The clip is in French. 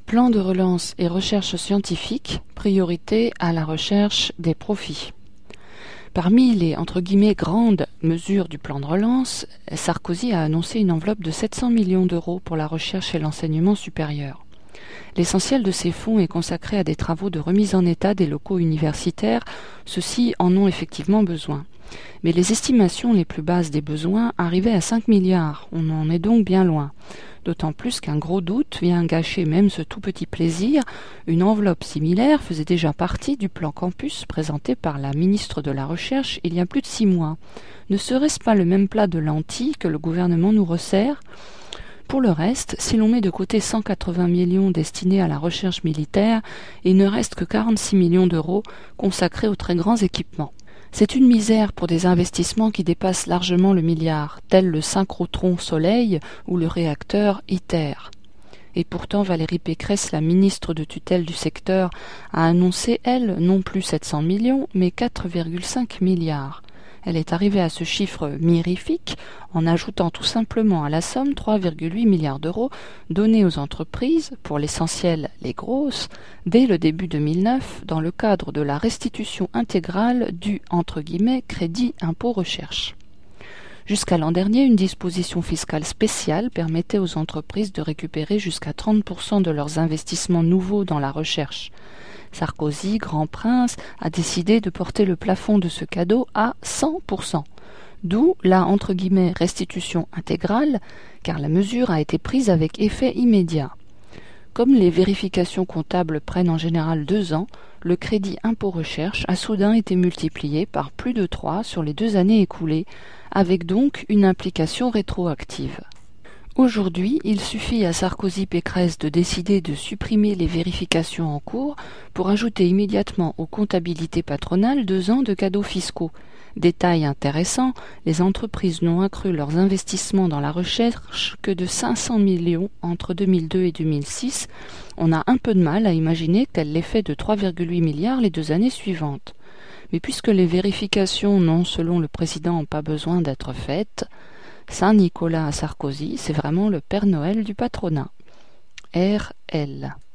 Plan de relance et recherche scientifique, priorité à la recherche des profits. Parmi les « grandes mesures du plan de relance », Sarkozy a annoncé une enveloppe de 700 millions d'euros pour la recherche et l'enseignement supérieur. L'essentiel de ces fonds est consacré à des travaux de remise en état des locaux universitaires, ceux-ci en ont effectivement besoin. Mais les estimations les plus basses des besoins arrivaient à 5 milliards, on en est donc bien loin. D'autant plus qu'un gros doute vient gâcher même ce tout petit plaisir, une enveloppe similaire faisait déjà partie du plan campus présenté par la ministre de la Recherche il y a plus de 6 mois. Ne serait-ce pas le même plat de lentilles que le gouvernement nous resserre ? Pour le reste, si l'on met de côté 180 millions destinés à la recherche militaire, il ne reste que 46 millions d'euros consacrés aux très grands équipements. C'est une misère pour des investissements qui dépassent largement le milliard, tels le synchrotron Soleil ou le réacteur ITER. Et pourtant Valérie Pécresse, la ministre de tutelle du secteur, a annoncé, elle, non plus 700 millions, mais 4,5 milliards. Elle est arrivée à ce chiffre mirifique en ajoutant tout simplement à la somme 3,8 milliards d'euros donnés aux entreprises, pour l'essentiel les grosses, dès le début 2009 dans le cadre de la restitution intégrale du « crédit impôt recherche ». Jusqu'à l'an dernier, une disposition fiscale spéciale permettait aux entreprises de récupérer jusqu'à 30% de leurs investissements nouveaux dans la recherche. Sarkozy, grand prince, a décidé de porter le plafond de ce cadeau à 100%. D'où la « restitution intégrale », car la mesure a été prise avec effet immédiat. Comme les vérifications comptables prennent en général 2 ans, le crédit impôt recherche a soudain été multiplié par plus de 3 sur les 2 années écoulées, avec donc une implication rétroactive. Aujourd'hui, il suffit à Sarkozy-Pécresse de décider de supprimer les vérifications en cours pour ajouter immédiatement aux comptabilités patronales 2 ans de cadeaux fiscaux. Détail intéressant, les entreprises n'ont accru leurs investissements dans la recherche que de 500 millions entre 2002 et 2006. On a un peu de mal à imaginer qu'elles l'aient fait de 3,8 milliards les 2 années suivantes. Mais puisque les vérifications n'ont, selon le président, pas besoin d'être faites, Saint-Nicolas à Sarkozy, c'est vraiment le Père Noël du patronat. RL